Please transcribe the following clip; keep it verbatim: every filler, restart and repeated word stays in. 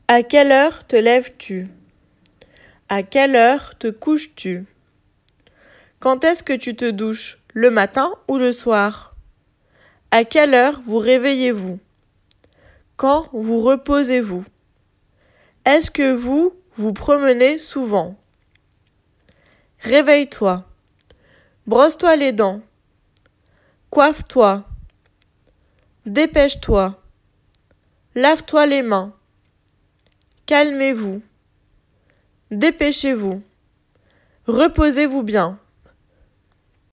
À quelle heure te lèves-tu? À quelle heure te couches-tu? Quand est-ce que tu te douches, le matin ou le soir? À quelle heure vous réveillez-vous? Quand vous reposez-vous? Est-ce que vous vous promenez souvent? Réveille-toi. Brosse-toi les dents. Coiffe-toi. Dépêche-toi. Lave-toi les mains. Calmez-vous. Dépêchez-vous. Reposez-vous bien.